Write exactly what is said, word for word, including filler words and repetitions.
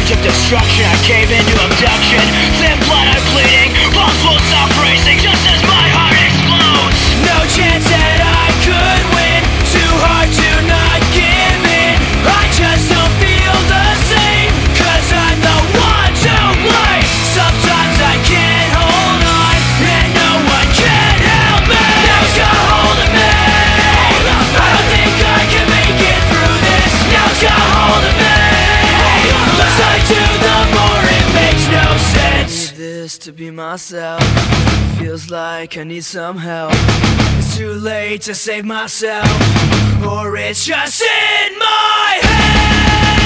verge of destruction. I cave into abduction. Thin blood, I'm bleeding. Pulse will stop racing just as my heart explodes. No chance that I could win. Too hard to not give in. I just don't feel the same, cause I'm the one to blame. Sometimes I can't hold on, and no one can help me. Now it's got a hold of me. I don't think I can make it through this. Now it's got a hold of me. Less I do, the more it makes no sense. I need this to be myself. Feels like I need some help. It's too late to save myself, or it's just in my head.